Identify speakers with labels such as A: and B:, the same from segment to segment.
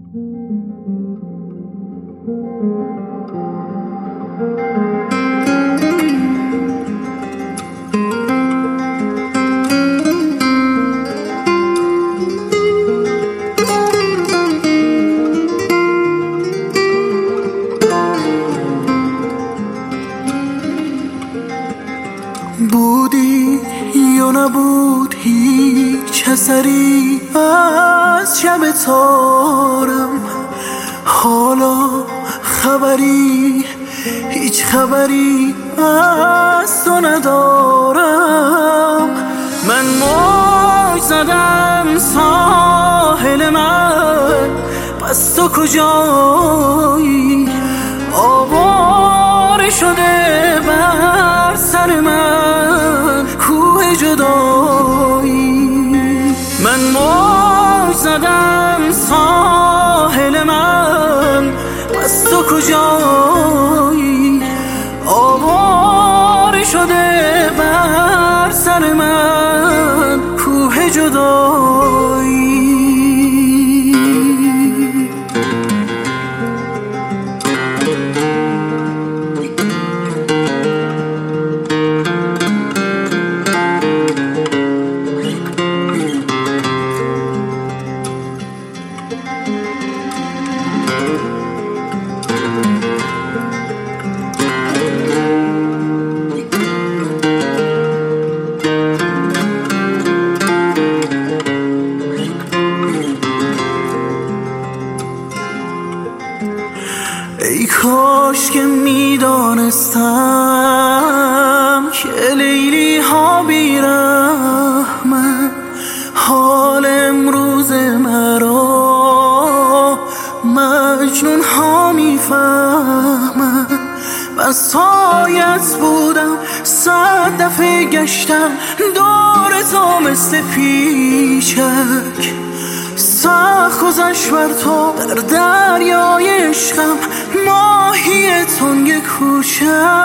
A: بودی یا نبود هیچ اثری از شب تارم، حالا خبری هیچ خبری از تو ندارم. من موج زدم ساحل من، پس تو کجایی؟ آواره شده بر سر من کوه جدایی. من موج زدم ساحل من، پس تو کجایی؟ آواره شده بر سر من کوه جدایی. ای کاش که میدانستم که لیلی ها بیرحمن، حال امروز مرا مجنون ها میفهمن. بس هایت بودم 100 دفعه گشتم دور تو مثل پیچک، سخت گذشت بر تو در دریای عشقم ماهی تنگ کوچک.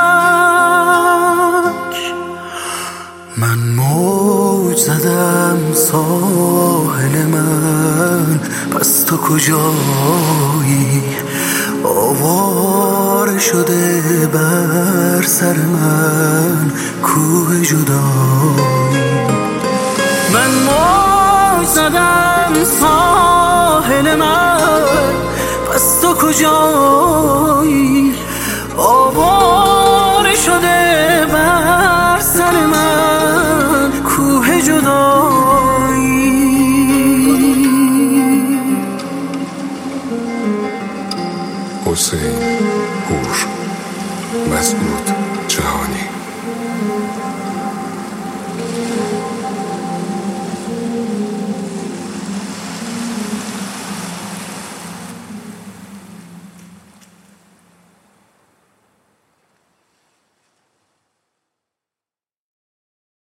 A: من موج زدم ساحل من، پس تو کجایی؟ آواره شده بر سر من کوه جدایی. من موج زدم ساحل من، پس تو کجایی؟ آواره شده بر سر من کوه جدایی.
B: حسین هوش، مسعود جهانی.